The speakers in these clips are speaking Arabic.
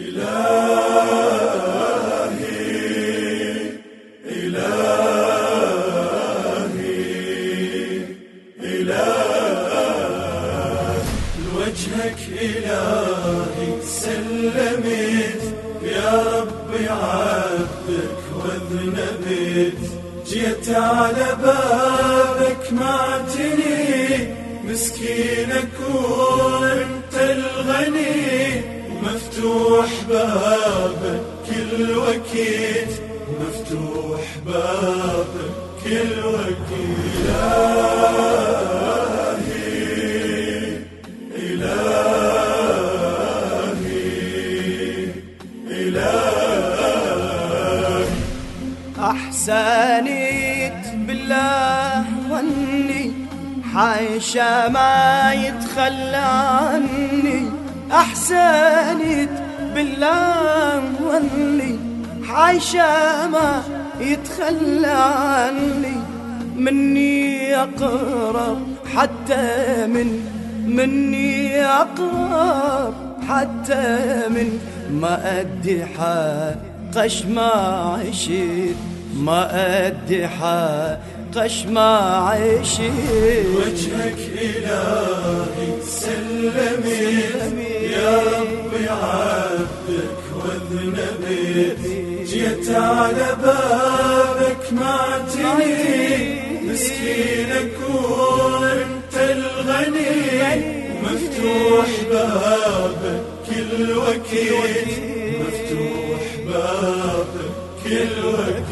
لوجهك إلهي سلمت يا ربي عبدك واذنبت، جيت على بابك معتني مسكينك وانت الغني، ومفتوح بابك كل وقت، ومفتوح بابك كل وقت. أحسنت بالله ظني حاشا ما يتخلى عني، أحسنت بالله ظني حاشا ما يتخلى عني، مني أقرب حتى مني أقرب حتى من ما أدي حقش ما عشت، ما أدي حقش ما عشت. وجهك إلهي سلمت يا ربي عبدك واذنبت، جيت على بابك معتني مسكينك وانت الغني، ومفتوح بابك كل وقت، مفتوح بابك كل وقت.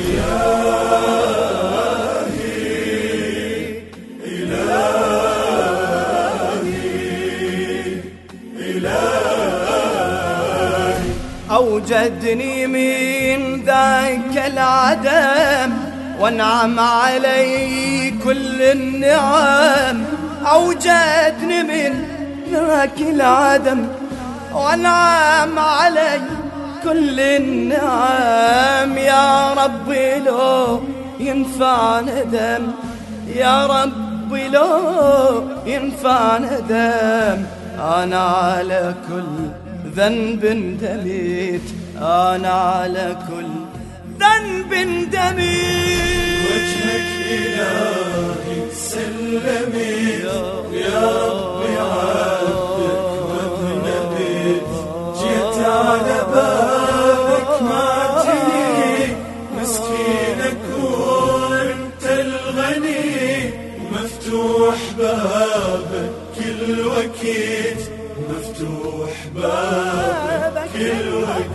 أوجدني من ذاك العدم وانعم علي كل النعم، أوجدني من ذاك العدم وانعم علي كل النعم، يا ربي لو ينفع ندم، يا ربي لو ينفع ندم، أنا على كل ذنب دميت، أنا على كل ذنب دميت. وجهك إلهي سلمت يا ربي عبدك واذنبت، جيت على بابك معتني مسكينك وانت الغني، ومفتوح بابك كل وقت، مفتوح بابك كل وقت.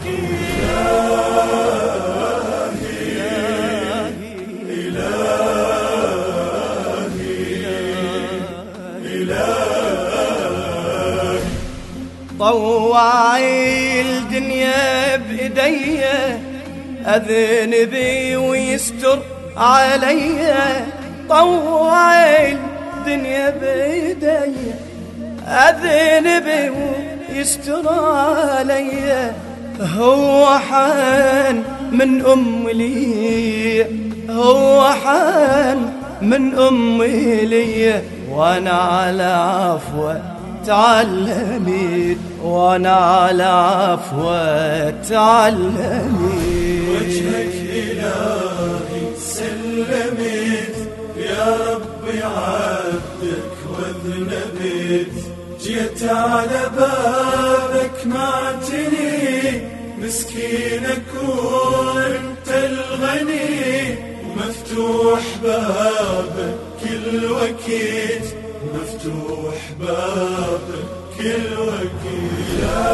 طوعي الدنيا بإيديا أذنبي ويستر عليا، طوعي الدنيا بإيديا أذنبي ويستر عليا، هو حان من أم لي، هو حان من أمي لي، وأنا على عفوه تعلمت، وأنا على عفوه تعلمت. وجهك إلهي سلمت يا ربي عبدك واذنبت، جيت على بابك معتني مسكينك وانت الغني، ومفتوح بابك كل وقت، مفتوح بابك كل وقت.